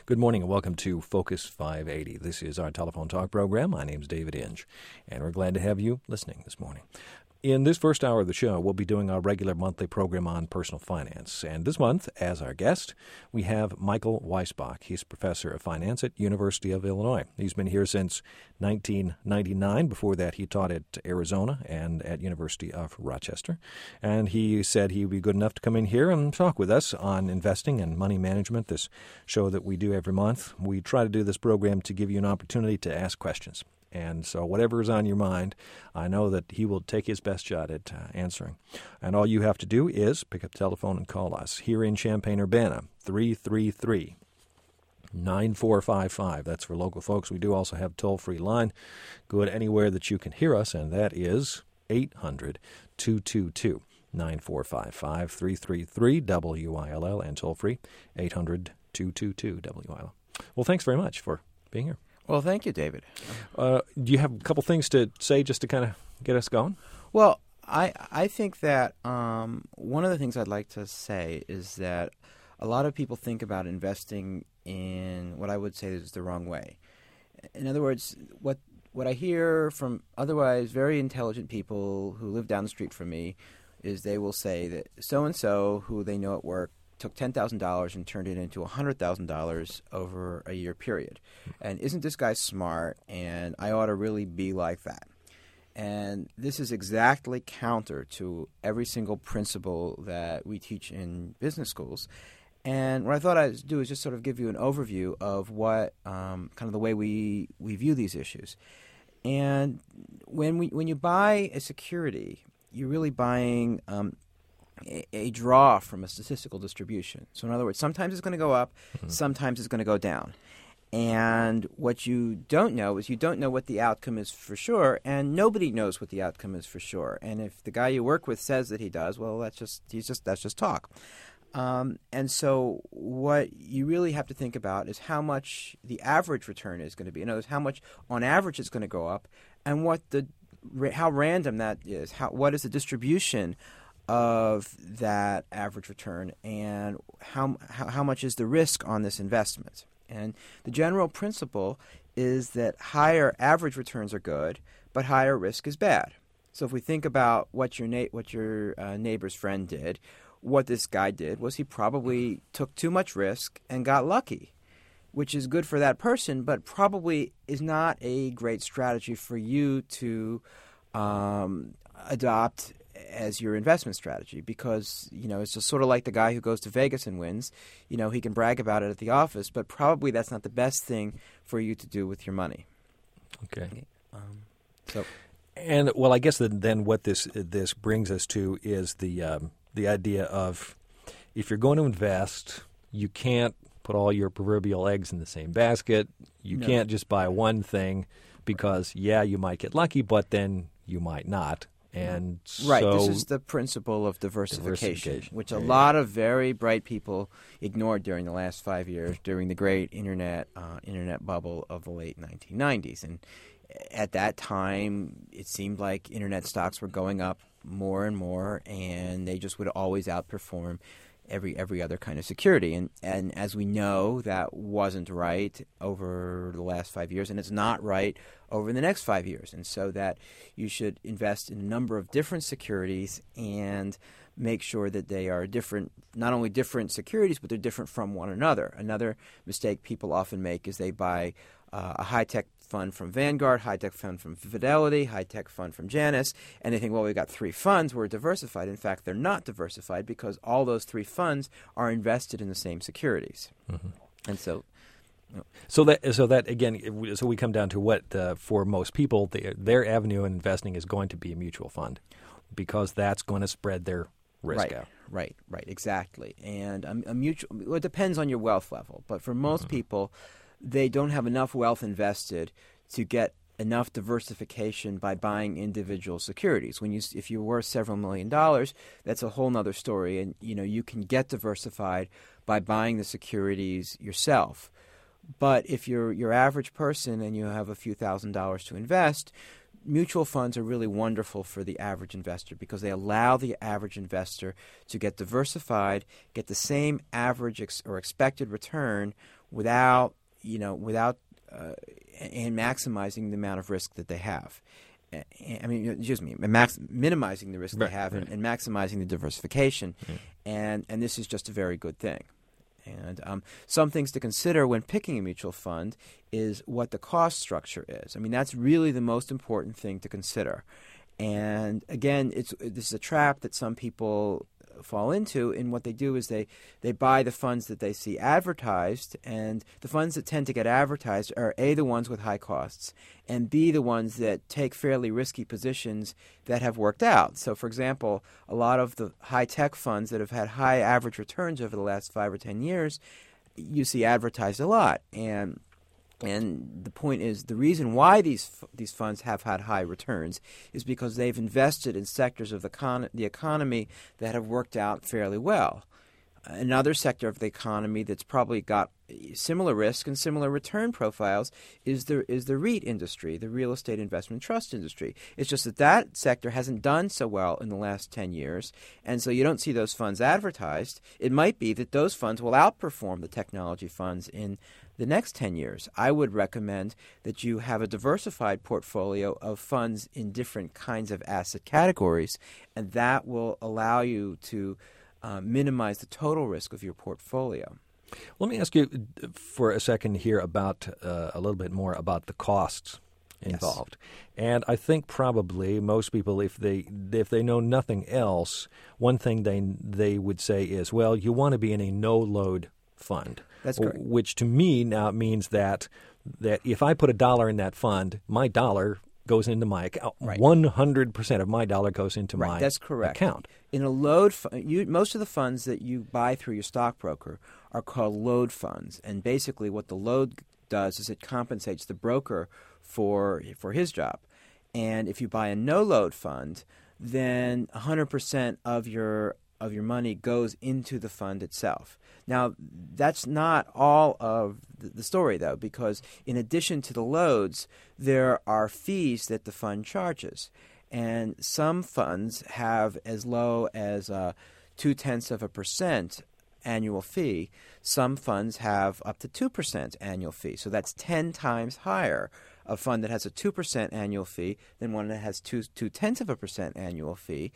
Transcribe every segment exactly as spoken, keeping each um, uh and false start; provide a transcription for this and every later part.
Good morning and welcome to Focus five eighty. This is our telephone talk program. My name's David Inge, and we're glad to have you listening this morning. In this first hour of the show, we'll be doing our regular monthly program on personal finance. And this month, as our guest, we have Michael Weisbach. He's professor of finance at University of Illinois. He's been here since nineteen ninety-nine. Before that, he taught at Arizona and at University of Rochester. And he said he would be good enough to come in here and talk with us on investing and money management, this show that we do every month. We try to do this program to give you an opportunity to ask questions. And so whatever is on your mind, I know that he will take his best shot at uh, answering. And all you have to do is pick up the telephone and call us here in Champaign-Urbana, three three three, nine four five five. That's for local folks. We do also have a toll-free line. Good anywhere that you can hear us, and that is eight hundred, two two two, nine four five five, three three three, W I L L, and toll-free, eight hundred, two two two, W I L L. Well, thanks very much for being here. Well, thank you, David. Uh, do you have a couple things to say just to kind of get us going? Well, I I think that um, one of the things I'd like to say is that a lot of people think about investing in what I would say is the wrong way. In other words, what what I hear from otherwise very intelligent people who live down the street from me is they will say that so-and-so, who they know at work, took ten thousand dollars and turned it into one hundred thousand dollars over a year period. And isn't this guy smart? And I ought to really be like that. And this is exactly counter to every single principle that we teach in business schools. And what I thought I'd do is just sort of give you an overview of what um, kind of the way we, we view these issues. And when we when you buy a security, you're really buying um, A, a draw from a statistical distribution. So in other words, sometimes it's going to go up, mm-hmm. sometimes it's going to go down. And what you don't know is you don't know what the outcome is for sure, and nobody knows what the outcome is for sure. And if the guy you work with says that he does, well, that's just he's just that's just talk. Um, and so what you really have to think about is how much the average return is going to be. In other words, how much on average it's going to go up, and what the how random that is. How what is the distribution of that average return, and how, how how much is the risk on this investment. And the general principle is that higher average returns are good, but higher risk is bad. So if we think about what your na- what your uh, neighbor's friend did, what this guy did was he probably took too much risk and got lucky, which is good for that person, but probably is not a great strategy for you to um, adopt as your investment strategy, because, you know, it's just sort of like the guy who goes to Vegas and wins. You know, he can brag about it at the office, but probably that's not the best thing for you to do with your money. Okay. Um, so, and well, I guess that then what this this brings us to is the um, the idea of if you're going to invest, you can't put all your proverbial eggs in the same basket. You no. can't just buy one thing because, yeah, you might get lucky, but then you might not. And right. So this is the principle of diversification, diversification. which a lot of very bright people ignored during the last five years, during the great internet uh, internet bubble of the late nineteen nineties. And at that time, it seemed like internet stocks were going up more and more, and they just would always outperform every every other kind of security. And and as we know, that wasn't right over the last five years, and it's not right over the next five years. And so that you should invest in a number of different securities and make sure that they are different, not only different securities, but they're different from one another. Another mistake people often make is they buy uh, a high-tech fund from Vanguard, high-tech fund from Fidelity, high-tech fund from Janus, and they think, well, we've got three funds, we're diversified. In fact, they're not diversified because all those three funds are invested in the same securities. Mm-hmm. And so... You know, so that so that again, so we come down to what uh, for most people, the, their avenue in investing is going to be a mutual fund because that's going to spread their risk right, out. Right, right, exactly. And a, a mutual, well, it depends on your wealth level, but for most mm-hmm. people, they don't have enough wealth invested to get enough diversification by buying individual securities. When you, if you're worth several million dollars, that's a whole other story, and you know you can get diversified by buying the securities yourself. But if you're your average person and you have a few thousand dollars to invest, mutual funds are really wonderful for the average investor because they allow the average investor to get diversified, get the same average ex- or expected return without, you know, without uh, and maximizing the amount of risk that they have. I mean, excuse me, max, minimizing the risk right, they have right. and, and maximizing the diversification, yeah. and and this is just a very good thing. And um, some things to consider when picking a mutual fund is what the cost structure is. I mean, that's really the most important thing to consider. And again, it's this is a trap that some people fall into, and what they do is they, they buy the funds that they see advertised, and the funds that tend to get advertised are A, the ones with high costs, and B, the ones that take fairly risky positions that have worked out. So, for example, a lot of the high-tech funds that have had high average returns over the last five or ten years, you see advertised a lot. And And the point is, the reason why these these funds have had high returns is because they've invested in sectors of the, con- the economy that have worked out fairly well. Another sector of the economy that's probably got similar risk and similar return profiles is the is the REIT industry, the real estate investment trust industry. It's just that that sector hasn't done so well in the last ten years, and so you don't see those funds advertised. It might be that those funds will outperform the technology funds in the next ten years. I would recommend that you have a diversified portfolio of funds in different kinds of asset categories, and that will allow you to uh, minimize the total risk of your portfolio. Let me ask you for a second here about uh, a little bit more about the costs involved. Yes. And I think probably most people, if they if they know nothing else, one thing they they would say is, well, you want to be in a no-load fund. That's correct. Which to me now means that that if I put a dollar in that fund, my dollar goes into my account. Right. one hundred percent of my dollar goes into right. my That's correct. account. In a load fund, you, most of the funds that you buy through your stockbroker are called load funds. And basically what the load does is it compensates the broker for for his job. And if you buy a no-load fund, then one hundred percent of your of your money goes into the fund itself. Now, that's not all of the story, though, because in addition to the loads, there are fees that the fund charges. And some funds have as low as uh, two-tenths of a percent annual fee. Some funds have up to two percent annual fee. So that's ten times higher a fund that has a two percent annual fee than one that has two, two-tenths of a percent annual fee.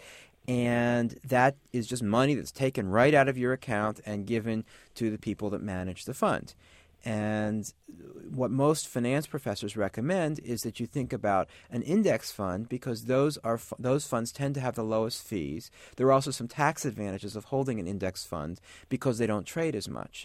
And that is just money that's taken right out of your account and given to the people that manage the fund. And what most finance professors recommend is that you think about an index fund because those are those funds tend to have the lowest fees. There are also some tax advantages of holding an index fund because they don't trade as much.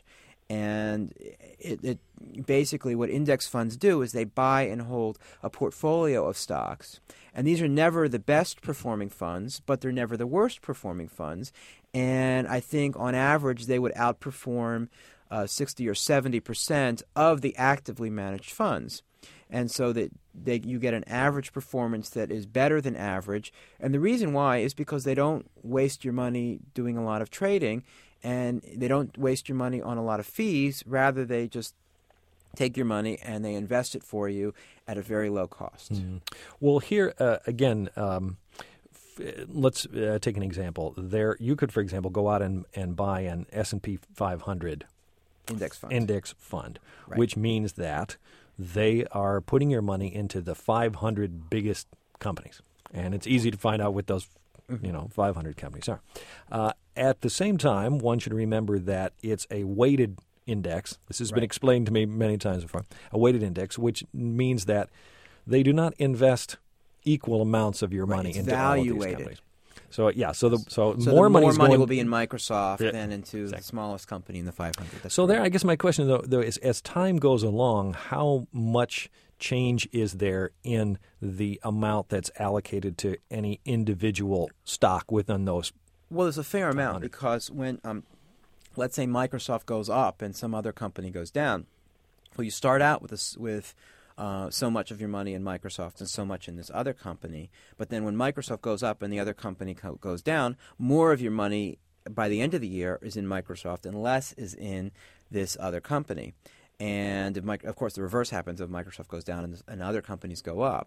And it, it basically what index funds do is they buy and hold a portfolio of stocks. And these are never the best performing funds, but they're never the worst performing funds. And I think on average they would outperform uh, sixty or seventy percent of the actively managed funds. And so that they, you get an average performance that is better than average. And the reason why is because they don't waste your money doing a lot of trading, and they don't waste your money on a lot of fees. Rather, they just take your money and they invest it for you at a very low cost. Mm. Well, here, uh, again, um, f- let's uh, take an example. There, you could, for example, go out and, and buy an S and P five hundred index fund, index fund right. which means that they are putting your money into the five hundred biggest companies. And it's easy to find out what those you know, five hundred companies are. Uh, at the same time, one should remember that it's a weighted index. This has right. been explained to me many times before. A weighted index, which means that they do not invest equal amounts of your right. money it's into all of these weighted. companies. So yeah, so the so, so more the money more money going, will be in Microsoft yeah, than into exactly. the smallest company in the five hundred. That's so correct. there, I guess my question though, though is, as time goes along, how much change is there in the amount that's allocated to any individual stock within those? Well, there's a fair amount because when, um, let's say, Microsoft goes up and some other company goes down, well, you start out with this, with uh, so much of your money in Microsoft and so much in this other company. But then when Microsoft goes up and the other company co- goes down, more of your money by the end of the year is in Microsoft and less is in this other company. And, if, of course, the reverse happens if Microsoft goes down and, and other companies go up.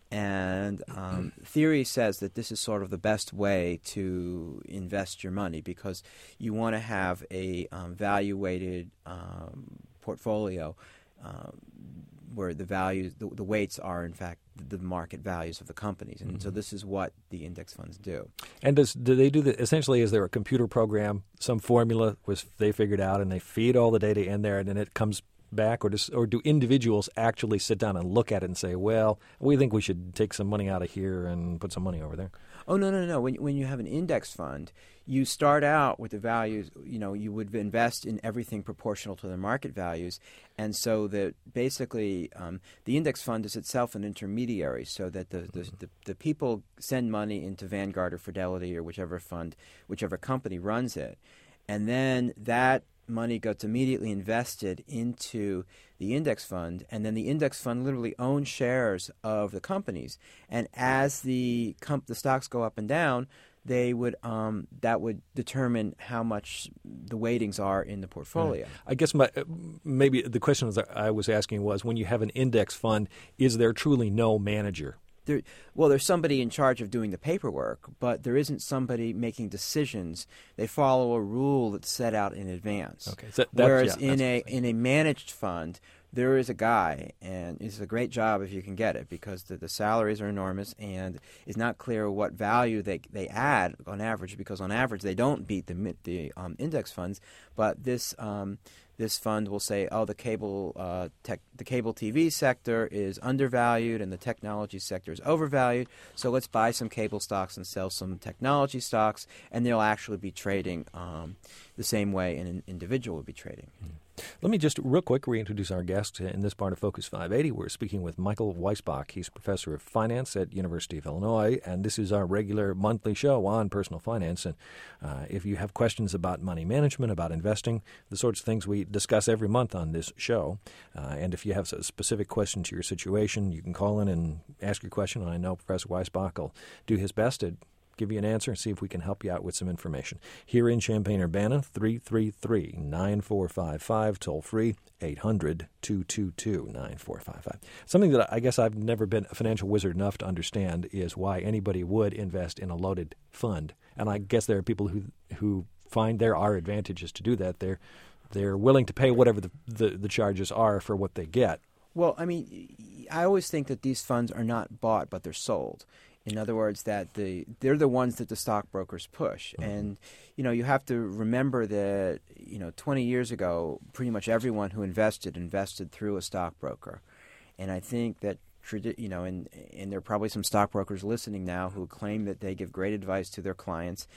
And um, theory says that this is sort of the best way to invest your money because you want to have a um, value-weighted um, portfolio um, where the values, the, the weights are, in fact, the market values of the companies. And mm-hmm. so this is what the index funds do. And does do they do the, essentially, is there a computer program, some formula was they figured out, and they feed all the data in there, and then it comes back, or does, or do individuals actually sit down and look at it and say, well, we think we should take some money out of here and put some money over there? Oh, no, no, no. When, when you have an index fund, you start out with the values, you know, you would invest in everything proportional to the market values. And so that basically um, the index fund is itself an intermediary so that the, the, the, the people send money into Vanguard or Fidelity or whichever fund, whichever company runs it. And then that money gets immediately invested into the index fund, and then the index fund literally owns shares of the companies. And as the comp- the stocks go up and down, they would um, that would determine how much the weightings are in the portfolio. Right. I guess my, maybe the question that I was asking was, when you have an index fund, is there truly no manager? There, well, there's somebody in charge of doing the paperwork, but there isn't somebody making decisions. They follow a rule that's set out in advance. Okay. So Whereas yeah, in a in a managed fund, there is a guy, and it's a great job if you can get it because the, the salaries are enormous, and it's not clear what value they they add on average because on average they don't beat the the um, index funds, but this. Um, This fund will say, oh, the cable uh, tech, the cable T V sector is undervalued and the technology sector is overvalued, so let's buy some cable stocks and sell some technology stocks, and they'll actually be trading um, the same way an individual would be trading. Mm-hmm. Let me just real quick reintroduce our guest in this part of Focus five eighty. We're speaking with Michael Weisbach. He's professor of finance at University of Illinois, and this is our regular monthly show on personal finance. And uh, if you have questions about money management, about investing, the sorts of things we discuss every month on this show, uh, and if you have a specific question to your situation, you can call in and ask your question, and I know Professor Weisbach will do his best to give you an answer and see if we can help you out with some information. Here in Champaign-Urbana, three three three, nine four five five, toll free, eight hundred, two two two, nine four five five. Something that I guess I've never been a financial wizard enough to understand is why anybody would invest in a loaded fund. And I guess there are people who who find there are advantages to do that. They're, they're willing to pay whatever the, the, the charges are for what they get. Well, I mean, I always think that these funds are not bought, but they're sold. In other words, that the they're the ones that the stockbrokers push. Mm-hmm. And, you know, you have to remember that, you know, twenty years ago, pretty much everyone who invested invested through a stockbroker. And I think that, you know, and, and there are probably some stockbrokers listening now who claim that they give great advice to their clients,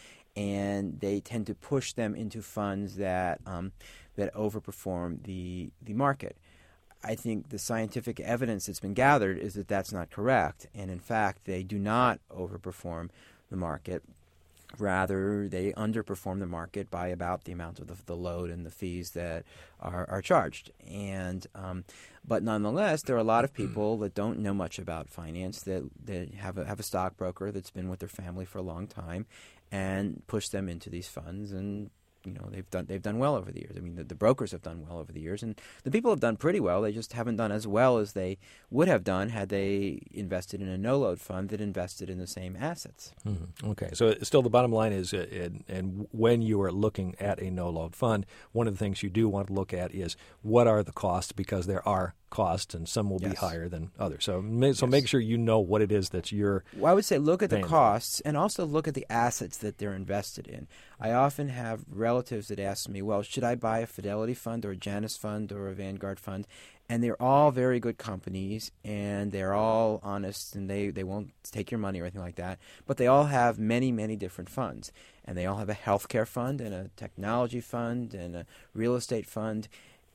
and they tend to push them into funds that um, that overperform the the market. I think the scientific evidence that's been gathered is that that's not correct. And in fact, they do not overperform the market. Rather, they underperform the market by about the amount of the, the load and the fees that are, are charged. And um, but nonetheless, there are a lot of people that don't know much about finance that, that have a, have a stockbroker that's been with their family for a long time and push them into these funds, and you know, they've done they've done well over the years. I mean, the, the brokers have done well over the years, and the people have done pretty well. They just haven't done as well as they would have done had they invested in a no-load fund that invested in the same assets. Mm-hmm. Okay, so still the bottom line is, uh, and, and when you are looking at a no-load fund, one of the things you do want to look at is what are the costs, because there are costs, and some will yes. be higher than others. So, ma- so yes. make sure you know what it is that you're. Well, I would say look at the costs and also look at the assets that they're invested in. I often have relatives that ask me, well, should I buy a Fidelity fund or a Janus fund or a Vanguard fund? And they're all very good companies, and they're all honest, and they, they won't take your money or anything like that. But they all have many, many different funds. And they all have a healthcare fund and a technology fund and a real estate fund.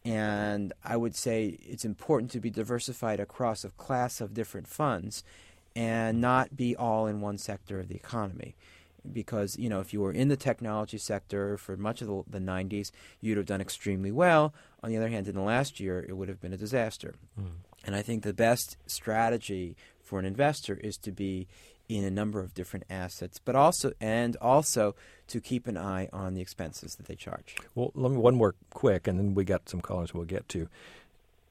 And I would say it's important to be diversified across a class of different funds and not be all in one sector of the economy. Because, you know, if you were in the technology sector for much of the, the nineties, you'd have done extremely well. On the other hand, in the last year, it would have been a disaster. Mm. And I think the best strategy for an investor is to be in a number of different assets, but also and also to keep an eye on the expenses that they charge. Well, let me one more quick, and then we got some callers we'll get to.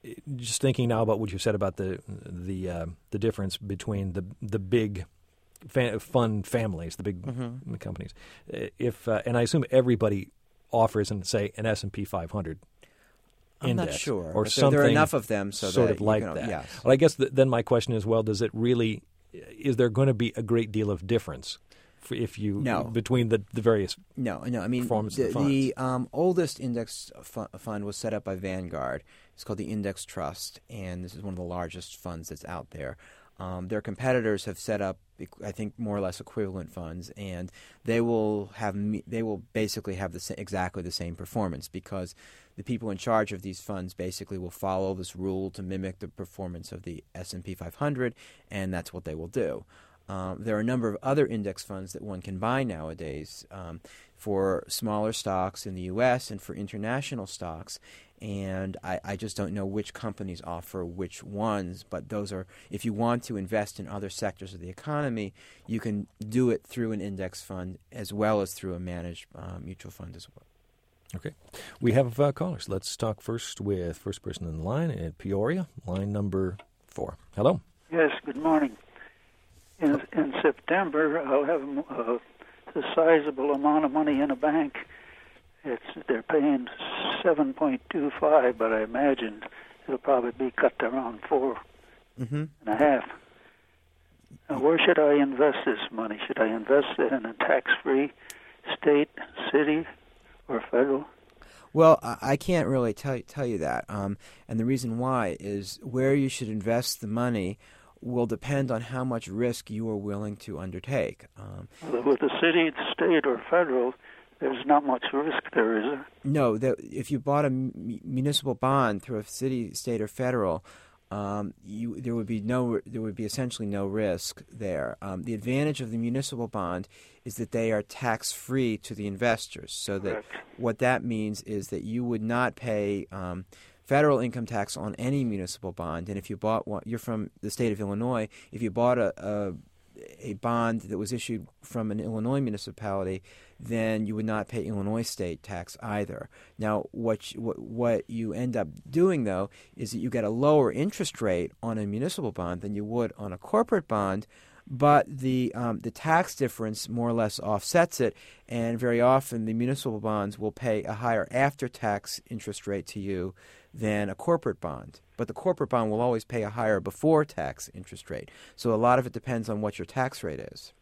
just thinking now about what you said about the the uh, the difference between the the big fa- fund families, the big mm-hmm. companies. If uh, and I assume everybody offers, and say, an S and P five hundred. I'm index, not sure. or but something. There are enough of them, so sort that of like can, that. Yes. Well, I guess th- then my question is, well, does it really? Is there going to be a great deal of difference for if you no. between the, the various no no I mean forms the, of the funds? The um, oldest index fu- fund was set up by Vanguard. It's called the Index Trust, and this is one of the largest funds that's out there. Um, their competitors have set up, I think, more or less equivalent funds, and they will have they will basically have the sa- exactly the same performance, because the people in charge of these funds basically will follow this rule to mimic the performance of the S and P five hundred, and that's what they will do. Um, there are a number of other index funds that one can buy nowadays um, for smaller stocks in the U S and for international stocks. And I, I just don't know which companies offer which ones, but those are, if you want to invest in other sectors of the economy, you can do it through an index fund as well as through a managed uh, mutual fund as well. Okay. We have uh, callers. Let's talk first with first person in the line at Peoria, line number four. Hello. Yes, good morning. In, in September, I'll have a, a sizable amount of money in a bank. It's they're paying seven point two five, but I imagine it'll probably be cut to around four mm-hmm. and a half. Now, where should I invest this money? Should I invest it in a tax-free state, city, or federal? Well, I can't really tell tell you that, um, and the reason why is where you should invest the money will depend on how much risk you are willing to undertake. Um, well, with the city, state, or federal, there's not much risk there, is there? No. The, if you bought a m- municipal bond through a city, state, or federal, um, you, there would be no, there would be essentially no risk there. Um, the advantage of the municipal bond is that they are tax-free to the investors. So that Correct. What that means is that you would not pay um, federal income tax on any municipal bond. And if you bought one, you're from the state of Illinois, if you bought a, a a bond that was issued from an Illinois municipality, then you would not pay Illinois state tax either. Now, what you, what, what you end up doing, though, is that you get a lower interest rate on a municipal bond than you would on a corporate bond, but the um, the tax difference more or less offsets it, and very often the municipal bonds will pay a higher after-tax interest rate to you than a corporate bond. But the corporate bond will always pay a higher before-tax interest rate. So a lot of it depends on what your tax rate is.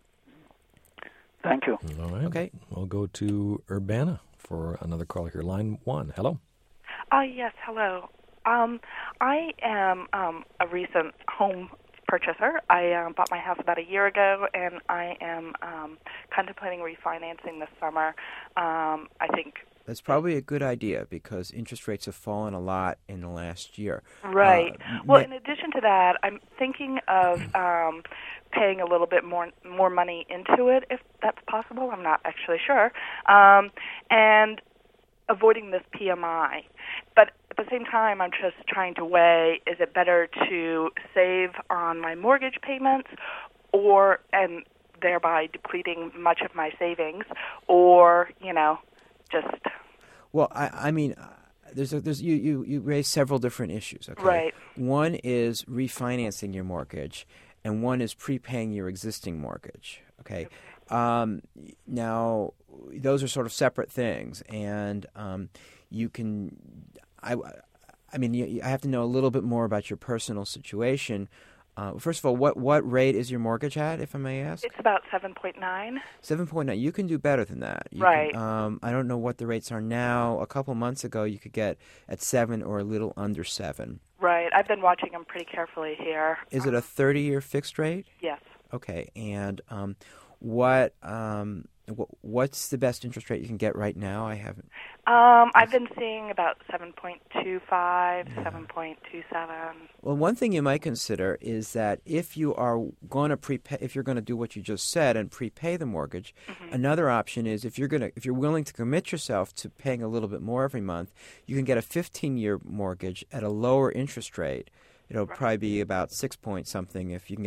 Thank you. All right. Okay. We'll go to Urbana for another caller here. Line one. Hello. Uh, yes, hello. Um, I am um, a recent home purchaser. I um, bought my house about a year ago, and I am um, contemplating refinancing this summer. Um, I think that's probably a good idea because interest rates have fallen a lot in the last year. Right. Uh, well, ma- in addition to that, I'm thinking of um, paying a little bit more more money into it, if that's possible. I'm not actually sure. Um, and avoiding this P M I. But at the same time, I'm just trying to weigh, is it better to save on my mortgage payments or, and thereby depleting much of my savings, or, you know, just... Well, I, I mean... Uh, There's a, there's you, you, you raise several different issues. Okay? Right. One is refinancing your mortgage, and one is prepaying your existing mortgage. Okay. Um, now, those are sort of separate things, and um, you can. I, I mean, you, I have to know a little bit more about your personal situation. Uh, first of all, what, what rate is your mortgage at, if I may ask? It's about seven point nine. seven point nine. You can do better than that. You right. Can, um, I don't know what the rates are now. A couple months ago, you could get at seven or a little under seven. Right. I've been watching them pretty carefully here. Is um, it a thirty-year fixed rate? Yes. Okay. And um, what um, wh- what's the best interest rate you can get right now? I haven't. Um, I've been seeing about seven point two five, yeah. seven point two seven. Well, one thing you might consider is that if you are going to prepay, if you're going to do what you just said and prepay the mortgage, mm-hmm. another option is if you're going to, if you're willing to commit yourself to paying a little bit more every month, you can get a fifteen-year mortgage at a lower interest rate. It'll right. probably be about six point something if you can get a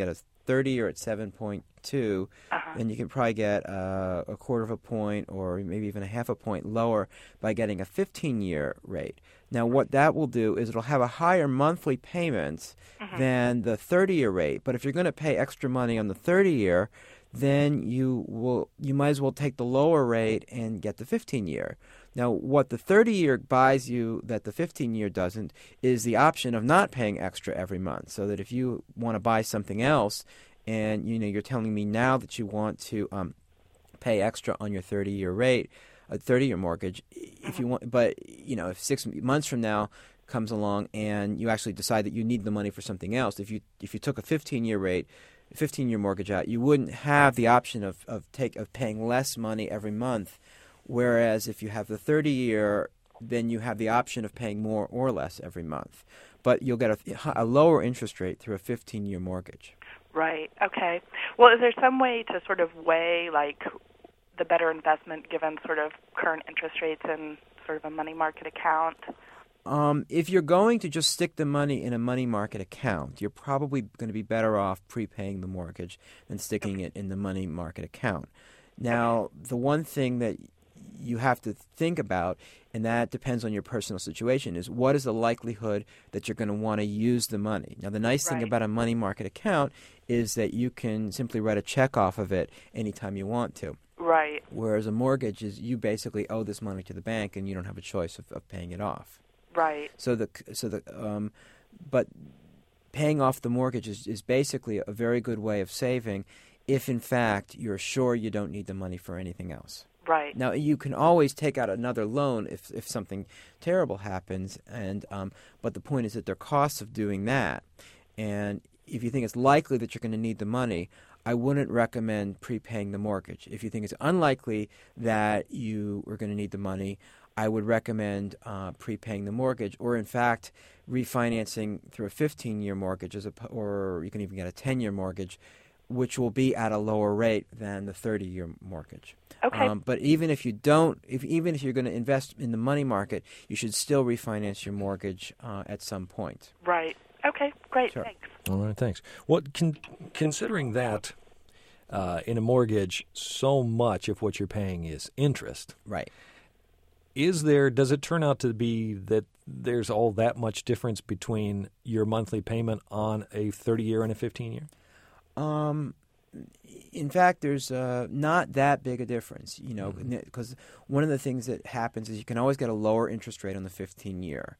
thirty-year at seven point two, Uh-huh. then you can probably get uh, a quarter of a point or maybe even a half a point lower by getting a fifteen-year rate. Now, what that will do is it'll have a higher monthly payment Mhm. than the thirty-year rate. But if you're going to pay extra money on the thirty-year, then you will you might as well take the lower rate and get the fifteen-year. Now, what the thirty-year buys you that the fifteen-year doesn't is the option of not paying extra every month. So that if you want to buy something else, and you know you're telling me now that you want to um, pay extra on your thirty-year rate, a thirty-year mortgage, if you want, but you know if six months from now comes along and you actually decide that you need the money for something else, if you if you took a fifteen-year rate, fifteen-year mortgage out, you wouldn't have the option of of take of paying less money every month. Whereas if you have the thirty-year, then you have the option of paying more or less every month. But you'll get a, a lower interest rate through a fifteen-year mortgage. Right. Okay. Well, is there some way to sort of weigh, like, the better investment given sort of current interest rates and sort of a money market account? Um, if you're going to just stick the money in a money market account, you're probably going to be better off prepaying the mortgage than sticking it in the money market account. Now, the one thing that you have to think about, and that depends on your personal situation, is what is the likelihood that you're going to want to use the money. Now, the nice thing Right. about a money market account is that you can simply write a check off of it anytime you want to. Right. Whereas a mortgage is you basically owe this money to the bank and you don't have a choice of, of paying it off. Right. So the so the um, but paying off the mortgage is, is basically a very good way of saving if in fact you're sure you don't need the money for anything else. Right. Now you can always take out another loan if if something terrible happens, and um, but the point is that there are costs of doing that, and if you think it's likely that you're going to need the money, I wouldn't recommend prepaying the mortgage. If you think it's unlikely that you are going to need the money, I would recommend uh, prepaying the mortgage, or in fact refinancing through a fifteen-year mortgage, as a, or you can even get a ten-year mortgage, which will be at a lower rate than the thirty-year mortgage. Okay. Um, but even if you don't, if even if you're going to invest in the money market, you should still refinance your mortgage uh, at some point. Right. Okay. Great. Sure. Thanks. All right, thanks. Well, con- considering that uh, in a mortgage, so much of what you're paying is interest. Right. Is there? Does it turn out to be that there's all that much difference between your monthly payment on a thirty-year and a fifteen-year? Um, in fact, there's uh, not that big a difference, you know, because mm-hmm. one of the things that happens is you can always get a lower interest rate on the fifteen-year.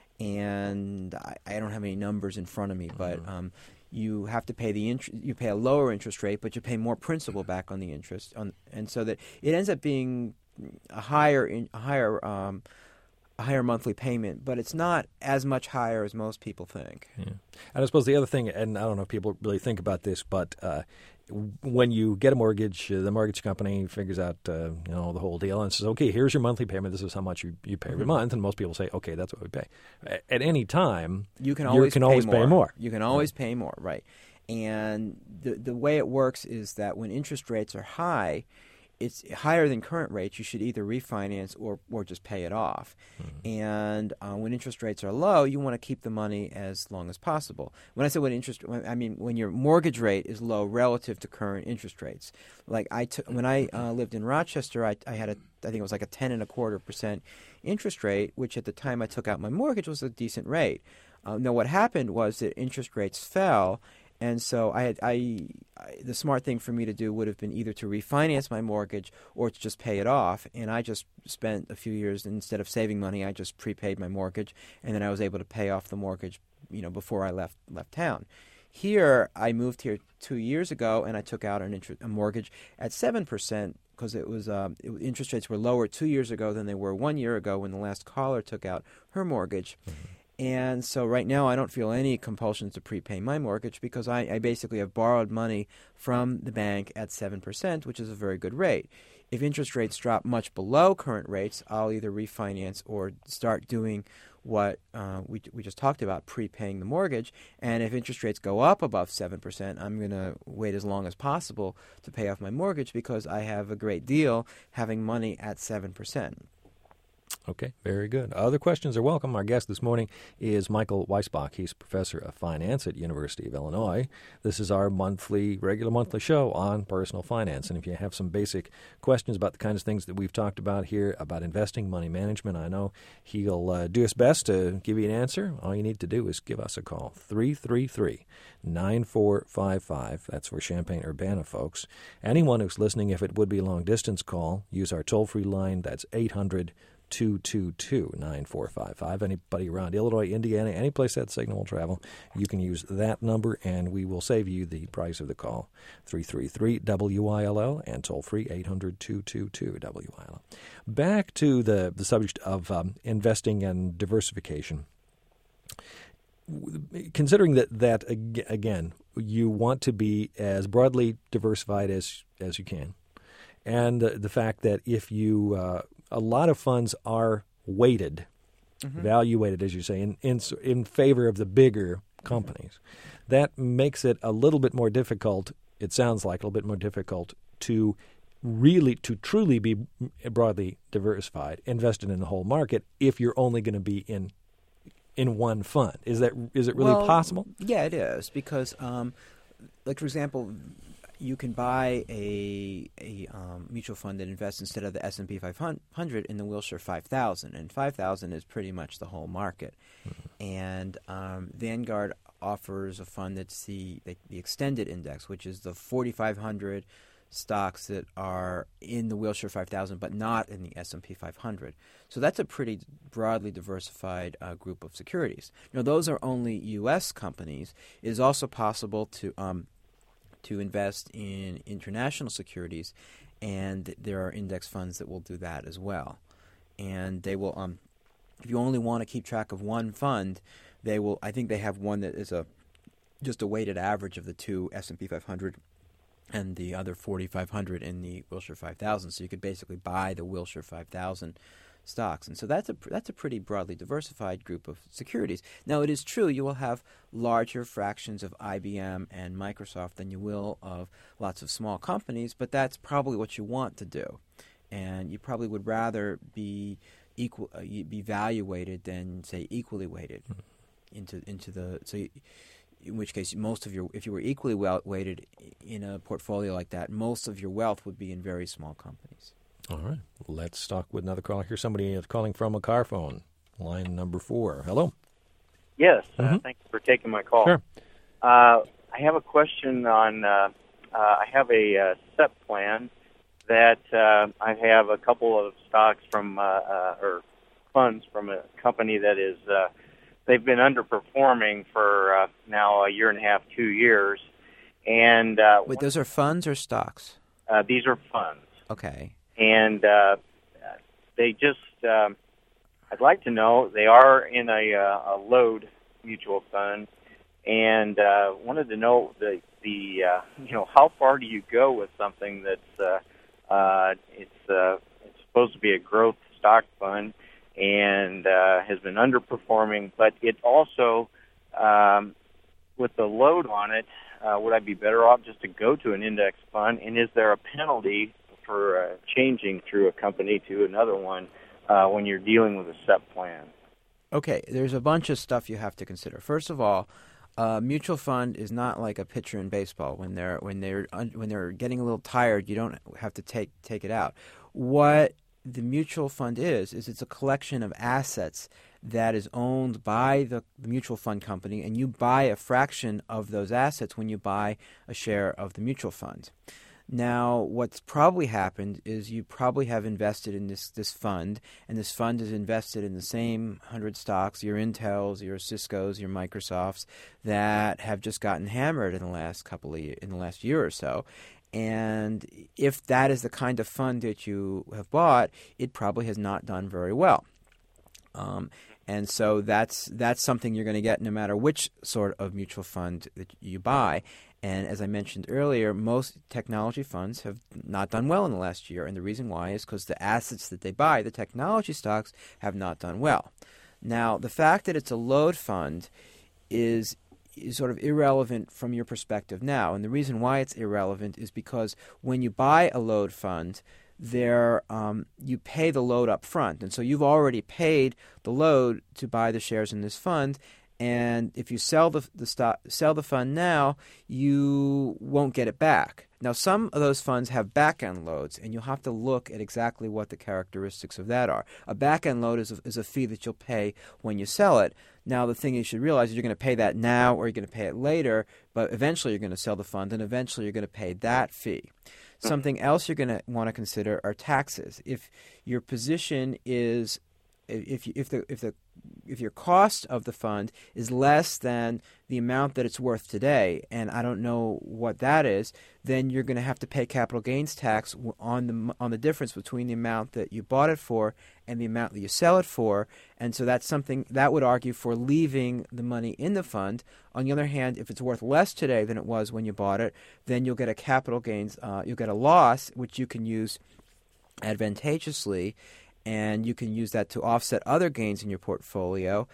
And I, I don't have any numbers in front of me, but mm-hmm. um, you have to pay the int- you pay a lower interest rate, but you pay more principal back on the interest, on, and so that it ends up being a higher in, a higher um, a higher monthly payment, but it's not as much higher as most people think. Yeah. And I suppose the other thing, and I don't know if people really think about this, but uh, when you get a mortgage, uh, the mortgage company figures out uh, you know the whole deal and says, okay, here's your monthly payment. This is how much you, you pay every Mm-hmm. month. And most people say, okay, that's what we pay. At any time, You can you always, can pay, always more. pay more. You can always pay more, right? And the the way it works is that when interest rates are high, it's higher than current rates. You should either refinance or, or just pay it off. Mm-hmm. And uh, when interest rates are low, you want to keep the money as long as possible. When I say when interest, when, I mean when your mortgage rate is low relative to current interest rates. Like I t- when I uh, lived in Rochester, I, I had a I think it was like a ten and a quarter percent interest rate, which at the time I took out my mortgage was a decent rate. Uh, now what happened was that interest rates fell. And so I, had, I, I, the smart thing for me to do would have been either to refinance my mortgage or to just pay it off. And I just spent a few years, instead of saving money, I just prepaid my mortgage, and then I was able to pay off the mortgage, you know, before I left left town. Here, I moved here two years ago, and I took out an interest, a mortgage at seven percent because it was um, it, interest rates were lower two years ago than they were one year ago when the last caller took out her mortgage. Mm-hmm. And so right now I don't feel any compulsion to prepay my mortgage because I, I basically have borrowed money from the bank at seven percent, which is a very good rate. If interest rates drop much below current rates, I'll either refinance or start doing what uh, we we just talked about, prepaying the mortgage. And if interest rates go up above seven percent, I'm going to wait as long as possible to pay off my mortgage because I have a great deal having money at seven percent. Okay, very good. Other questions are welcome. Our guest this morning is Michael Weisbach. He's professor of finance at University of Illinois. This is our monthly, regular monthly show on personal finance. And if you have some basic questions about the kinds of things that we've talked about here, about investing, money management, I know he'll uh, do his best to give you an answer. All you need to do is give us a call, three three three, nine four five five. That's for Champaign-Urbana folks. Anyone who's listening, if it would be a long-distance call, use our toll-free line. That's eight hundred, two two two, nine four five five. Anybody around Illinois, Indiana, any place that signal will travel, you can use that number, and we will save you the price of the call. three three three W I L L and toll-free eight hundred, two two two, W I L L. Back to the, the subject of um, investing and diversification. Considering that, that, again, you want to be as broadly diversified as, as you can, and uh, the fact that if you uh, a lot of funds are weighted, mm-hmm. evaluated, as you say, in, in in favor of the bigger companies. That makes it a little bit more difficult, it sounds like a little bit more difficult, to really, to truly be broadly diversified, invested in the whole market, if you're only going to be in in one fund. Is that is it really well, possible? Yeah, it is, because, um, like, for example, you can buy a a um, mutual fund that invests instead of the S and P five hundred in the Wilshire five thousand, and five thousand is pretty much the whole market. Mm-hmm. And um, Vanguard offers a fund that's the, the the extended index, which is the forty-five hundred stocks that are in the Wilshire five thousand but not in the S and P five hundred. So that's a pretty broadly diversified uh, group of securities. Now, those are only U S companies. It is also possible to um, to invest in international securities, and there are index funds that will do that as well. And they will, um, if you only want to keep track of one fund, they will. I think they have one that is a just a weighted average of the two S and P five hundred and the other forty-five hundred in the Wilshire five thousand. So you could basically buy the Wilshire five thousand stocks, and so that's a that's a pretty broadly diversified group of securities. Now, it is true you will have larger fractions of I B M and Microsoft than you will of lots of small companies, but that's probably what you want to do, and you probably would rather be equal uh, be valuated than, say, equally weighted mm-hmm. into into the so. You, in which case, most of your if you were equally well weighted in a portfolio like that, most of your wealth would be in very small companies. All right. Let's talk with another caller. Here's somebody calling from a car phone. Line number four. Hello. Yes. Mm-hmm. Uh, thank you for taking my call. Sure. Uh, I have a question on, uh, uh, I have a uh, S E P plan that uh, I have a couple of stocks from, uh, uh, or funds from a company that is, uh, they've been underperforming for uh, now a year and a half, two years. And uh, Wait, those are funds or stocks? Uh, these are funds. Okay. And uh, they just, um, I'd like to know, they are in a, uh, a load mutual fund, and uh, wanted to know the, the uh, you know, how far do you go with something that's, uh, uh, it's, uh, it's supposed to be a growth stock fund and uh, has been underperforming, but it also, um, with the load on it, uh, would I be better off just to go to an index fund, and is there a penalty for uh, changing through a company to another one uh, when you're dealing with a S E P plan? Okay, there's a bunch of stuff you have to consider. First of all, a mutual fund is not like a pitcher in baseball. When they're when they're when they're getting a little tired, you don't have to take take it out. What the mutual fund is is it's a collection of assets that is owned by the, the mutual fund company, and you buy a fraction of those assets when you buy a share of the mutual fund. Now, what's probably happened is you probably have invested in this, this fund, and this fund is invested in the same one hundred stocks, your Intels, your Ciscos, your Microsofts, that have just gotten hammered in the last couple of year, in the last year or so. And if that is the kind of fund that you have bought, it probably has not done very well. Um, and so that's that's something you're going to get no matter which sort of mutual fund that you buy. And as I mentioned earlier, most technology funds have not done well in the last year. And the reason why is because the assets that they buy, the technology stocks, have not done well. Now, the fact that it's a load fund is, is sort of irrelevant from your perspective now. And the reason why it's irrelevant is because when you buy a load fund, there um, you pay the load up front. And so you've already paid the load to buy the shares in this fund. And if you sell the the stock, sell the fund now, you won't get it back. Now, some of those funds have back-end loads, and you'll have to look at exactly what the characteristics of that are. A back-end load is a, is a fee that you'll pay when you sell it. Now, the thing you should realize is you're going to pay that now or you're going to pay it later, but eventually you're going to sell the fund, and eventually you're going to pay that fee. Something else you're going to want to consider are taxes. If your position is If you, if the if the if your cost of the fund is less than the amount that it's worth today, and I don't know what that is, then you're going to have to pay capital gains tax on the on the difference between the amount that you bought it for and the amount that you sell it for. And so that's something that would argue for leaving the money in the fund. On the other hand, if it's worth less today than it was when you bought it, then you'll get a capital gains, uh, you'll get a loss, which you can use advantageously. And you can use that to offset other gains in your portfolio,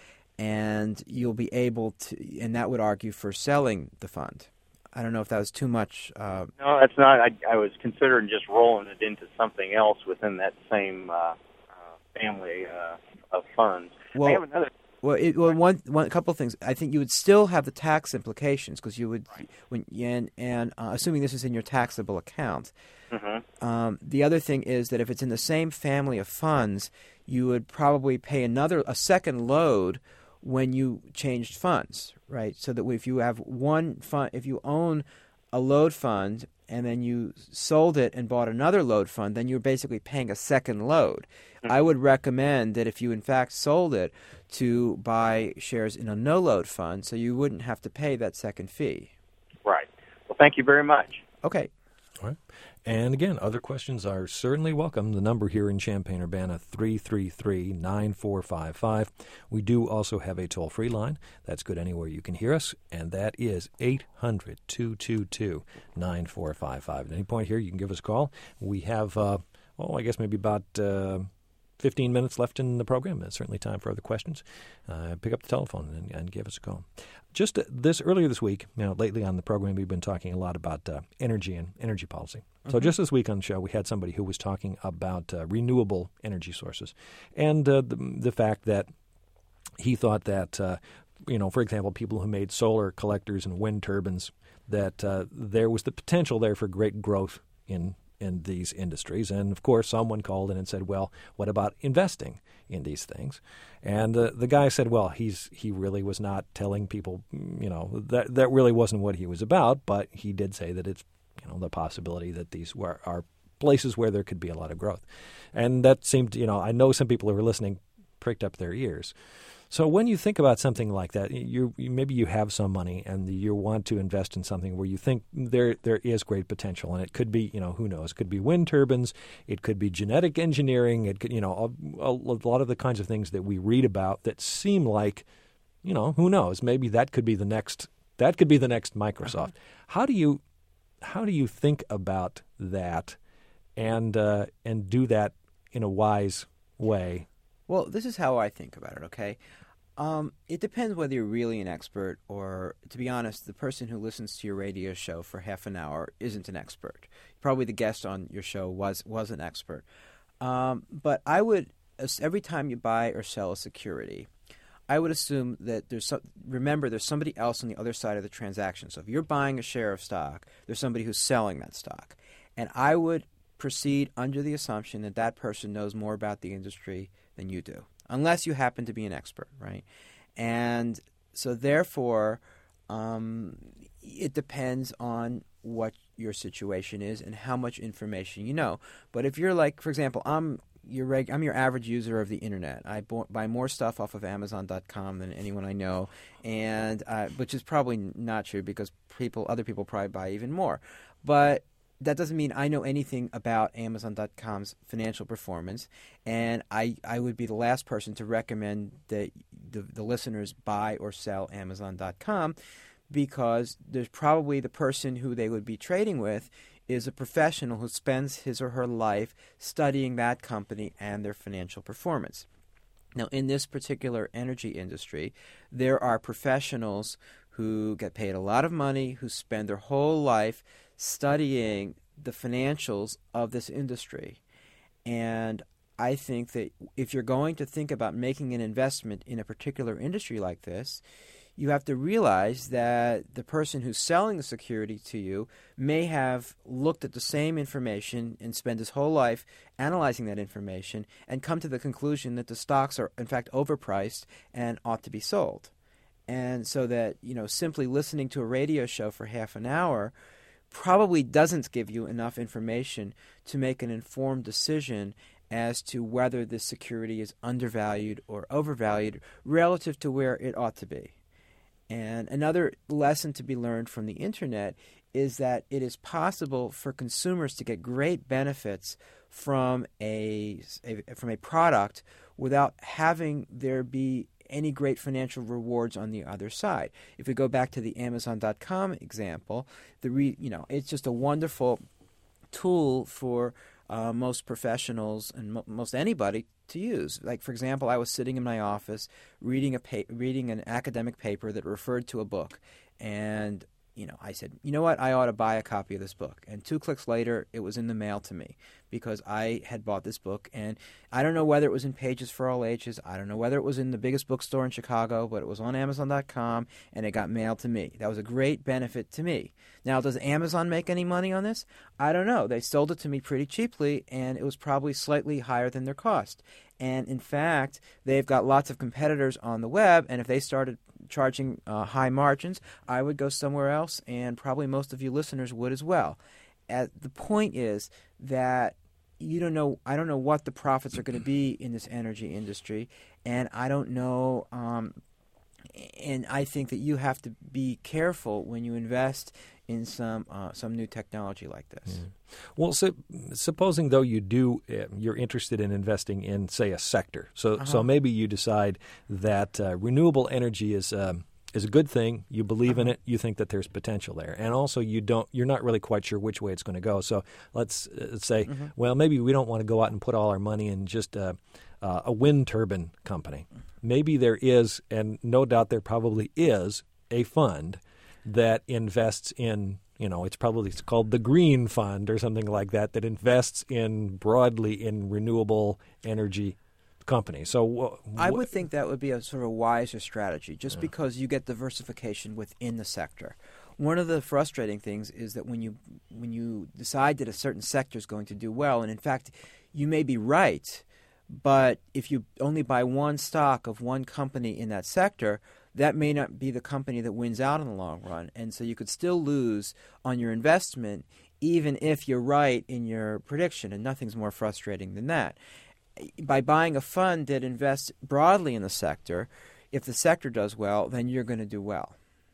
and you'll be able to, and that would argue for selling the fund. I don't know if that was too much. Uh, no, that's not. I, I was considering just rolling it into something else within that same uh, uh, family uh, of funds. Well, I have another. Well, it, well, one, one, a couple of things. I think you would still have the tax implications because you would, right. when and and uh, assuming this is in your taxable account. Mm-hmm. Um, the other thing is that if it's in the same family of funds, you would probably pay another a second load when you changed funds, right? So that if you have one fund, if you own a load fund and then you sold it and bought another load fund, then you're basically paying a second load. Mm-hmm. I would recommend that if you in fact sold it, to buy shares in a no load fund, so you wouldn't have to pay that second fee. Right. Well, thank you very much. Okay. All right. And again, other questions are certainly welcome. The number here in Champaign-Urbana, three three three, nine four five five. We do also have a toll-free line. That's good anywhere you can hear us, and that is eight hundred, two two two, nine four five five. At any point here, you can give us a call. We have, uh, oh, I guess maybe about uh, fifteen minutes left in the program. It's certainly time for other questions. Uh, pick up the telephone and, and give us a call. Just uh, this earlier this week, you know, lately on the program, we've been talking a lot about uh, energy and energy policy. Mm-hmm. So just this week on the show, we had somebody who was talking about uh, renewable energy sources and uh, the, the fact that he thought that, uh, you know, for example, people who made solar collectors and wind turbines, that uh, there was the potential there for great growth in in these industries. And, of course, someone called in and said, well, what about investing in these things? And uh, the guy said, well, he's he really was not telling people, you know, that that really wasn't what he was about, but he did say that it's, you know, the possibility that these were, are places where there could be a lot of growth. And that seemed, you know, I know some people who were listening pricked up their ears. So when you think about something like that, you maybe you have some money and you want to invest in something where you think there there is great potential, and it could be, you know, who knows, it could be wind turbines, it could be genetic engineering, it could, you know, a, a lot of the kinds of things that we read about that seem like, you know, who knows, maybe that could be the next that could be the next Microsoft. Uh-huh. How do you how do you think about that and uh, and do that in a wise way? Well, this is how I think about it, okay? Um, it depends whether you're really an expert or, to be honest, the person who listens to your radio show for half an hour isn't an expert. Probably the guest on your show was, was an expert. Um, but I would, every time you buy or sell a security, I would assume that there's some, remember, there's somebody else on the other side of the transaction. So if you're buying a share of stock, there's somebody who's selling that stock. And I would proceed under the assumption that that person knows more about the industry than you do, unless you happen to be an expert, right? And so therefore, um, it depends on what your situation is and how much information you know. But if you're like, for example, I'm your reg- I'm your average user of the internet. I bo- buy more stuff off of Amazon dot com than anyone I know, and uh, which is probably not true because people, other people probably buy even more. But that doesn't mean I know anything about Amazon dot com's financial performance, and I, I would be the last person to recommend that the, the listeners buy or sell Amazon dot com, because there's probably the person who they would be trading with is a professional who spends his or her life studying that company and their financial performance. Now, in this particular energy industry, there are professionals who get paid a lot of money, who spend their whole life studying the financials of this industry. And I think that if you're going to think about making an investment in a particular industry like this, you have to realize that the person who's selling the security to you may have looked at the same information and spent his whole life analyzing that information and come to the conclusion that the stocks are, in fact, overpriced and ought to be sold. And so that, you know, simply listening to a radio show for half an hour probably doesn't give you enough information to make an informed decision as to whether this security is undervalued or overvalued relative to where it ought to be. And another lesson to be learned from the Internet is that it is possible for consumers to get great benefits from a, a from a product without having there be any great financial rewards on the other side. If we go back to the Amazon dot com example, the re, you know it's just a wonderful tool for uh, most professionals and mo- most anybody to use. Like, for example, I was sitting in my office reading a pa- reading an academic paper that referred to a book, and you know, I said, you know what, I ought to buy a copy of this book. And two clicks later, it was in the mail to me because I had bought this book. And I don't know whether it was in Pages for All Ages. I don't know whether it was in the biggest bookstore in Chicago, but it was on Amazon dot com, and it got mailed to me. That was a great benefit to me. Now, does Amazon make any money on this? I don't know. They sold it to me pretty cheaply, and it was probably slightly higher than their cost. And in fact, they've got lots of competitors on the web, and if they started charging uh, high margins, I would go somewhere else, and probably most of you listeners would as well. At, the point is that you don't know. I don't know what the profits are going to be in this energy industry, and I don't know. Um, and I think that you have to be careful when you invest in some uh, some new technology like this. Yeah. Well, so, supposing though you do, uh, you're interested in investing in, say, a sector. So, uh-huh. so maybe you decide that uh, renewable energy is um, is a good thing. You believe uh-huh. in it. You think that there's potential there, and also you don't. You're not really quite sure which way it's going to go. So let's uh, say, uh-huh. well, maybe we don't want to go out and put all our money in just uh, uh, a wind turbine company. Maybe there is, and no doubt there probably is, a fund that invests in, you know, it's probably it's called the Green Fund or something like that, that invests in broadly in renewable energy companies. So wh- I would think that would be a sort of wiser strategy, just yeah. because you get diversification within the sector. One of the frustrating things is that when you when you decide that a certain sector is going to do well, and in fact, you may be right, but if you only buy one stock of one company in that sector, that may not be the company that wins out in the long run. And so you could still lose on your investment even if you're right in your prediction, and nothing's more frustrating than that. By buying a fund that invests broadly in the sector, if the sector does well, then you're going to do well.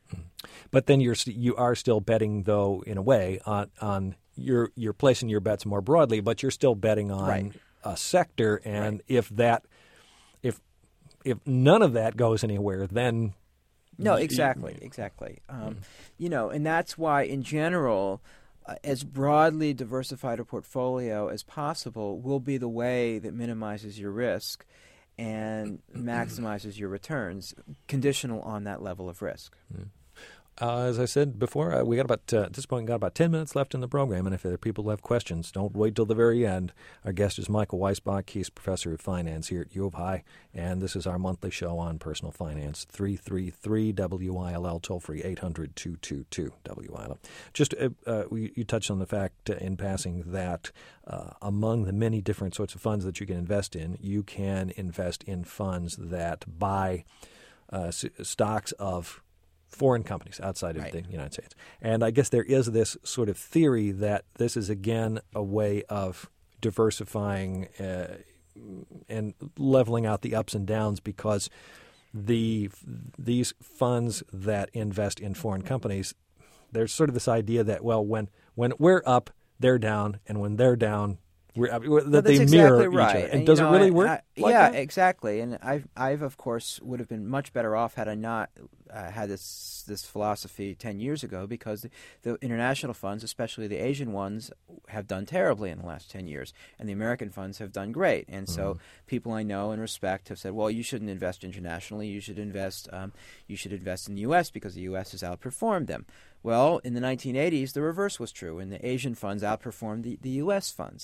But then you're you are still betting, though, in a way, on on you're you're placing your bets more broadly, but you're still betting on right. a sector, and right. if that if if none of that goes anywhere, then no, exactly, exactly. Um, mm. You know, and that's why, in general, uh, as broadly diversified a portfolio as possible will be the way that minimizes your risk and maximizes your returns, conditional on that level of risk. Mm. Uh, as I said before, uh, we got about uh, at this point got about ten minutes left in the program, and if there are people who have questions, don't wait till the very end. Our guest is Michael Weisbach. He's professor of finance here at U of I, and this is our monthly show on personal finance. three three three W I L L, toll free eight hundred, two two two, W I L L. Just uh, uh, we, you touched on the fact uh, in passing that uh, among the many different sorts of funds that you can invest in, you can invest in funds that buy uh, s- stocks of foreign companies outside of right. the United States. And I guess there is this sort of theory that this is, again, a way of diversifying uh, and leveling out the ups and downs, because the these funds that invest in foreign companies, there's sort of this idea that, well, when, when we're up, they're down, and when they're down, We're, that well, they exactly mirror right. each other. And, and does know, it really I, work? I, like yeah, that? exactly. And I've, I've of course, would have been much better off had I not uh, had this this philosophy ten years ago, because the, the international funds, especially the Asian ones, have done terribly in the last ten years, and the American funds have done great. And so mm-hmm. people I know and respect have said, well, you shouldn't invest internationally. You should invest. Um, you should invest in the U S because the U S has outperformed them. Well, in the nineteen eighties, the reverse was true, and the Asian funds outperformed the, the U S funds.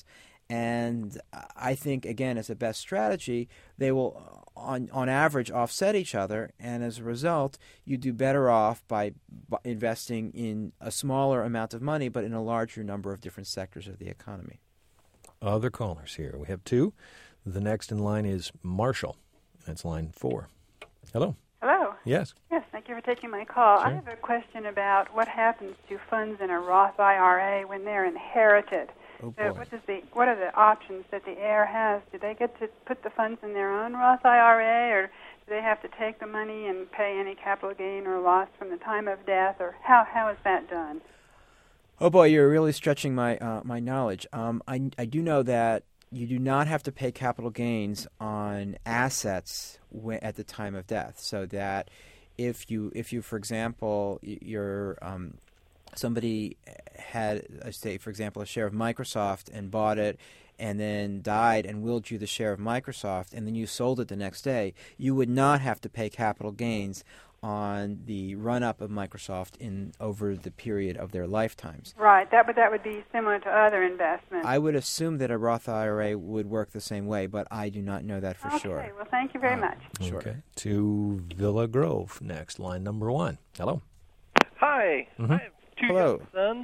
And I think, again, as a best strategy, they will, on on average, offset each other. And as a result, you do better off by, by investing in a smaller amount of money, but in a larger number of different sectors of the economy. Other callers here. We have two. The next in line is Marshall. That's line four. Hello. Hello. Yes. Yes, thank you for taking my call. Sure. I have a question about what happens to funds in a Roth I R A when they're inherited. Oh, So boy. what does the what are the options that the heir has? Do they get to put the funds in their own Roth I R A, or do they have to take the money and pay any capital gain or loss from the time of death, or how how is that done? Oh, boy, you're really stretching my uh, my knowledge. Um, I, I do know that you do not have to pay capital gains on assets w- at the time of death. So that if you, if you, for example, y- you're um, somebody had, uh, say, for example, a share of Microsoft and bought it and then died and willed you the share of Microsoft, and then you sold it the next day, you would not have to pay capital gains on the run-up of Microsoft in over the period of their lifetimes. Right. That would that would be similar to other investments. I would assume that a Roth I R A would work the same way, but I do not know that for okay. sure. Okay. Well, thank you very Um, much. Sure. Okay. To Villa Grove next, line number one. Hello. Hi. Mhm. I have two Hello. young sons.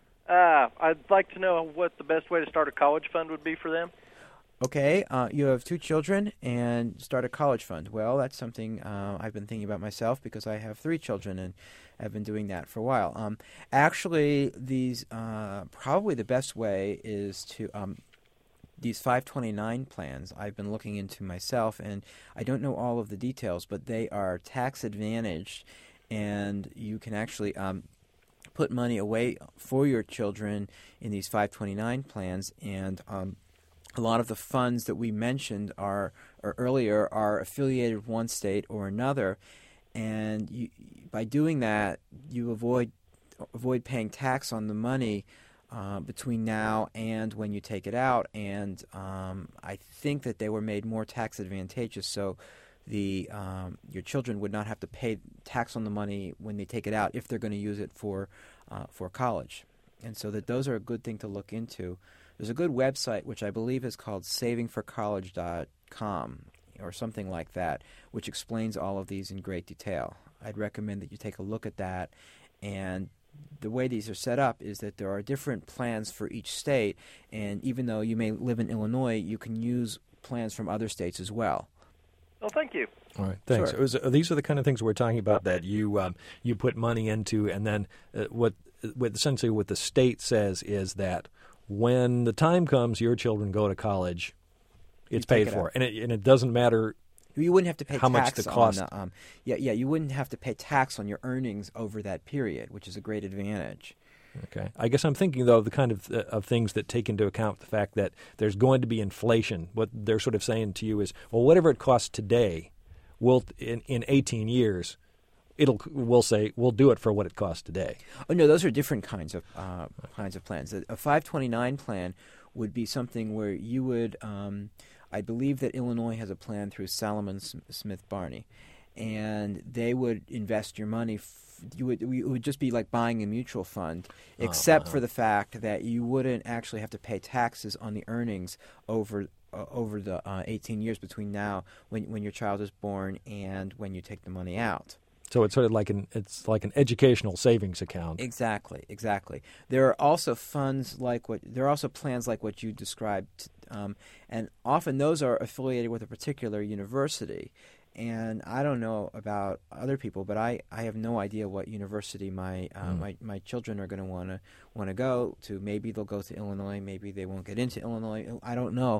Uh, I'd like to know what the best way to start a college fund would be for them. Okay, uh, you have two children and start a college fund. Well, that's something uh, I've been thinking about myself because I have three children and have been doing that for a while. Um, actually, these uh, probably the best way is to um, these five twenty-nine plans I've been looking into myself, and I don't know all of the details, but they are tax advantaged, and you can actually um, put money away for your children in these five twenty-nine plans, and um, a lot of the funds that we mentioned are or earlier are affiliated with one state or another, and you, by doing that, you avoid avoid paying tax on the money uh, between now and when you take it out. And um, I think that they were made more tax advantageous, so the um, your children would not have to pay tax on the money when they take it out if they're going to use it for uh, for college. And so that those are a good thing to look into. There's a good website, which I believe is called saving for college dot com or something like that, which explains all of these in great detail. I'd recommend that you take a look at that. And the way these are set up is that there are different plans for each state, and even though you may live in Illinois, you can use plans from other states as well. Well, thank you. All right, thanks. Sure. It was, uh, these are the kind of things we're talking about that you um, you put money into, and then uh, what, what essentially what the state says is that when the time comes, your children go to college, it's take paid it for, out. and it and it doesn't matter. You wouldn't have to pay How much tax the cost- on the, um, yeah, yeah, you wouldn't have to pay tax on your earnings over that period, which is a great advantage. Okay, I guess I'm thinking though of the kind of uh, of things that take into account the fact that there's going to be inflation. What they're sort of saying to you is, well, whatever it costs today, will in in eighteen years. It'll we'll say we'll do it for what it costs today. Oh no, those are different kinds of uh, kinds of plans. A, a five twenty-nine plan would be something where you would. Um, I believe that Illinois has a plan through Salomon S- Smith Barney, and they would invest your money. F- you would it would just be like buying a mutual fund, except uh-huh. for the fact that you wouldn't actually have to pay taxes on the earnings over. Uh, over the uh, eighteen years between now when when your child is born and when you take the money out. So it's sort of like an it's like an educational savings account. Exactly, exactly. There are also funds like what there are also plans like what you described, um, and often those are affiliated with a particular university. And I don't know about other people, but I, I have no idea what university my uh, Mm. my my children are going to want to want to go to. Maybe they'll go to Illinois. Maybe they won't get into Illinois. I don't know,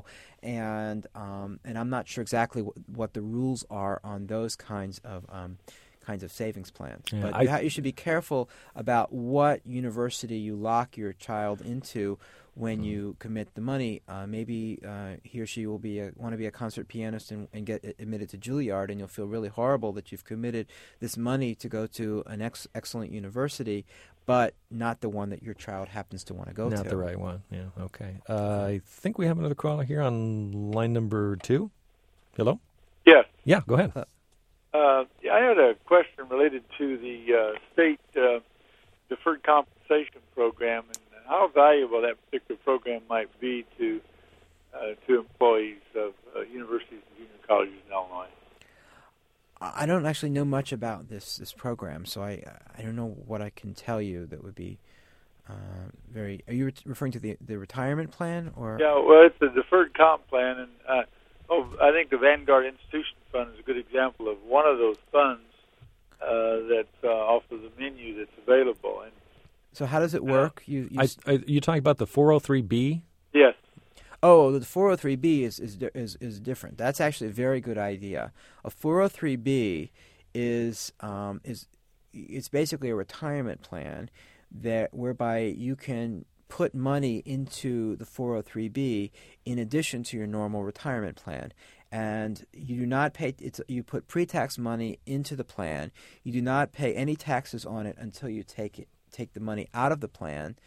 and um, and I'm not sure exactly what, what the rules are on those kinds of. Um, kinds of savings plans. Yeah, but I- you, ha- you should be careful about what university you lock your child into when Mm. you commit the money. Uh, maybe uh, he or she will be a, want to be a concert pianist and, and get admitted to Juilliard, and you'll feel really horrible that you've committed this money to go to an ex- excellent university, but not the one that your child happens to want to go Not to. the right one. Yeah. Okay. Uh, I think we have another caller here on line number two. Hello. Yes. Yeah. Go ahead. Uh, I had a question related to the uh, state uh, deferred compensation program and how valuable that particular program might be to uh, to employees of uh, universities and junior colleges in Illinois? I don't actually know much about this, this program, so I I don't know what I can tell you that would be uh, very. Are you re- referring to the the retirement plan or? Yeah, well, it's a deferred comp plan, and uh, oh, I think the Vanguard Institution Fund is a good example of one of those funds uh, that uh, offers a menu that's available. And so, how does it work? Uh, you you, I, I, you talking about the four oh three B? Yes. Oh, the four oh three B is, is is is different. That's actually a very good idea. A four oh three B is um, is it's basically a retirement plan that whereby you can put money into the four oh three B in addition to your normal retirement plan. And you do not pay. It's you put pre-tax money into the plan. You do not pay any taxes on it until you take it take the money out of the plan.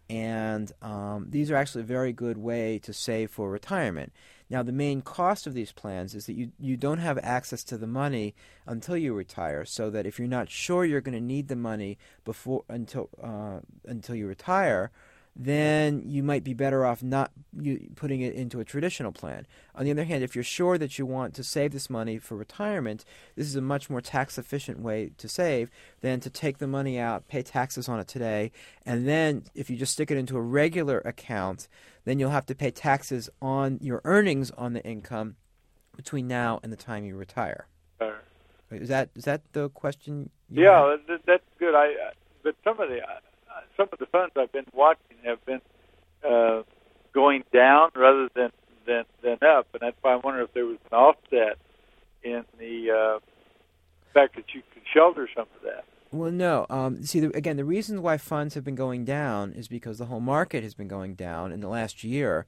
And um, these are actually a very good way to save for retirement. Now, the main cost of these plans is that you, you don't have access to the money until you retire, so that if you're not sure you're going to need the money before until uh, until you retire, then you might be better off not you, putting it into a traditional plan. On the other hand, if you're sure that you want to save this money for retirement, this is a much more tax-efficient way to save than to take the money out, pay taxes on it today, and then if you just stick it into a regular account, then you'll have to pay taxes on your earnings on the income between now and the time you retire. Sure. Is that is that the question? You yeah, that, that's good. I uh, but some of the uh, some of the funds I've been watching have been uh, going down rather than, than than up, and that's why I wonder if there was an offset in the uh, fact that you could shelter some of that. Well, no. Um, see, the, again, the reason why funds have been going down is because the whole market has been going down in the last year,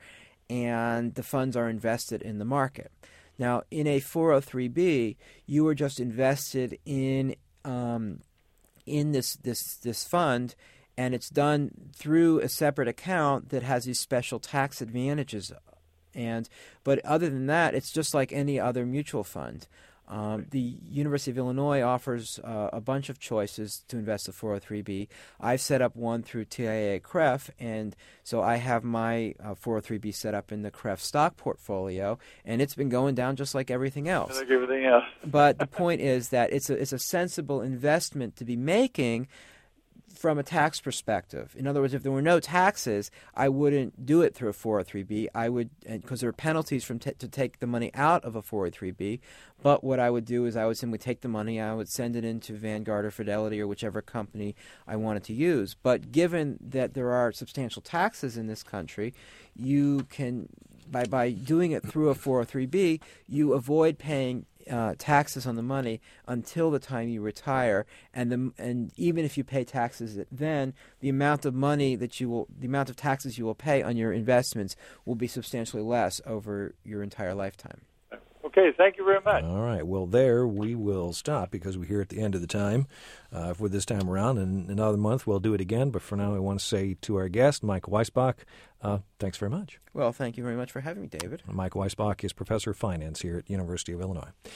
and the funds are invested in the market. Now, in a four oh three B, you are just invested in um, in this this this fund, and it's done through a separate account that has these special tax advantages. And but other than that, it's just like any other mutual fund. Um, the University of Illinois offers uh, a bunch of choices to invest the four oh three B. I've set up one through T I A C R E F, and so I have my uh, four oh three B set up in the C R E F stock portfolio, and it's been going down just like everything else. Like everything else. But the point is that it's a, it's a sensible investment to be making from a tax perspective. In other words, if there were no taxes, I wouldn't do it through a four oh three B. I would, because there are penalties from t- to take the money out of a four oh three B. But what I would do is I would simply take the money, I would send it into Vanguard or Fidelity or whichever company I wanted to use. But given that there are substantial taxes in this country, you can, by by doing it through a four oh three B, you avoid paying Uh, taxes on the money until the time you retire, and the and even if you pay taxes then, the amount of money that you will, the amount of taxes you will pay on your investments will be substantially less over your entire lifetime. Okay, thank you very much. All right. Well, there we will stop because we're here at the end of the time uh, for this time around. And another month we'll do it again. But for now, I want to say to our guest, Mike Weisbach, uh, thanks very much. Well, thank you very much for having me, David. Mike Weisbach is professor of finance here at the University of Illinois.